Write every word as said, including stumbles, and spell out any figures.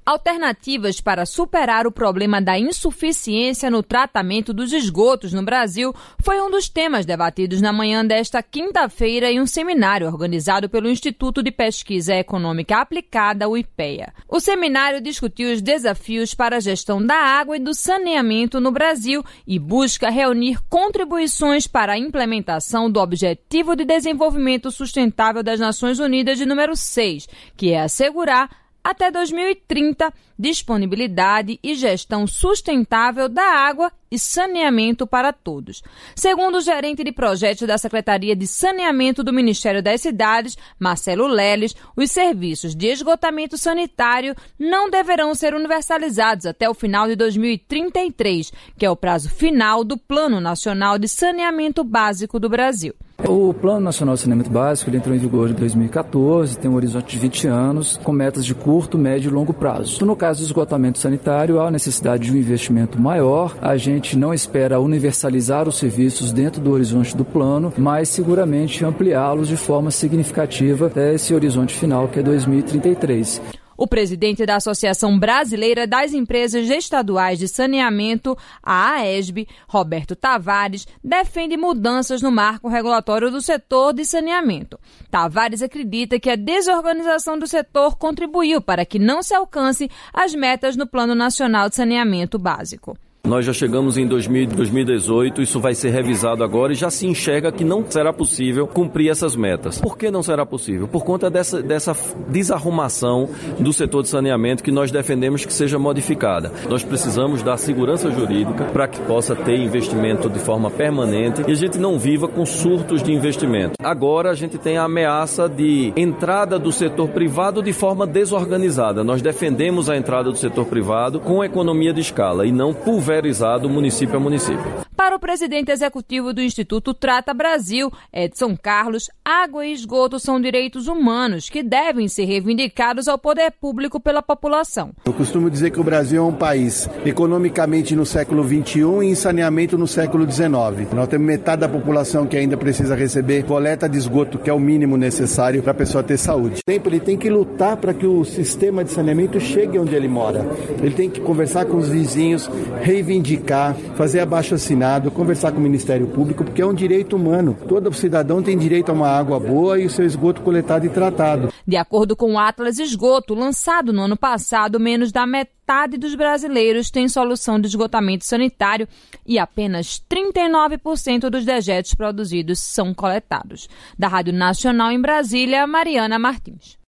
Alternativas para superar o problema da insuficiência no tratamento dos esgotos no Brasil foi um dos temas debatidos na manhã desta quinta-feira em um seminário organizado pelo Instituto de Pesquisa Econômica Aplicada, o IPEA. O seminário discutiu os desafios para a gestão da água e do saneamento no Brasil e busca reunir contribuições para a implementação do Objetivo de Desenvolvimento Sustentável das Nações Unidas de número seis, que é assegurar até dois mil e trinta, disponibilidade e gestão sustentável da água e saneamento para todos. Segundo o gerente de projetos da Secretaria de Saneamento do Ministério das Cidades, Marcelo Leles, os serviços de esgotamento sanitário não deverão ser universalizados até o final de dois mil e trinta e três, que é o prazo final do Plano Nacional de Saneamento Básico do Brasil. O Plano Nacional de Saneamento Básico ele entrou em vigor em dois mil e quatorze, tem um horizonte de vinte anos, com metas de curto, médio e longo prazo. No caso do esgotamento sanitário, há necessidade de um investimento maior. A gente não espera universalizar os serviços dentro do horizonte do plano, mas seguramente ampliá-los de forma significativa até esse horizonte final, que é dois mil e trinta e três. O presidente da Associação Brasileira das Empresas Estaduais de Saneamento, a AESB, Roberto Tavares, defende mudanças no marco regulatório do setor de saneamento. Tavares acredita que a desorganização do setor contribuiu para que não se alcance as metas no Plano Nacional de Saneamento Básico. Nós já chegamos em dois mil, dois mil e dezoito, isso vai ser revisado agora e já se enxerga que não será possível cumprir essas metas. Por que não será possível? Por conta dessa, dessa desarrumação do setor de saneamento que nós defendemos que seja modificada. Nós precisamos dar segurança jurídica para que possa ter investimento de forma permanente e a gente não viva com surtos de investimento. Agora a gente tem a ameaça de entrada do setor privado de forma desorganizada. Nós defendemos a entrada do setor privado com economia de escala e não pulverizada município a município. Para o presidente executivo do Instituto Trata Brasil, Edson Carlos, água e esgoto são direitos humanos que devem ser reivindicados ao poder público pela população. Eu costumo dizer que o Brasil é um país economicamente no século vinte e um e em saneamento no século dezenove. Nós temos metade da população que ainda precisa receber coleta de esgoto, que é o mínimo necessário para a pessoa ter saúde. Ele tem que lutar para que o sistema de saneamento chegue onde ele mora. Ele tem que conversar com os vizinhos, reivindicar, fazer abaixo-assinado, conversar com o Ministério Público, porque é um direito humano. Todo cidadão tem direito a uma água boa e o seu esgoto coletado e tratado. De acordo com o Atlas Esgoto, lançado no ano passado, menos da metade dos brasileiros tem solução de esgotamento sanitário e apenas trinta e nove por cento dos dejetos produzidos são coletados. Da Rádio Nacional em Brasília, Mariana Martins.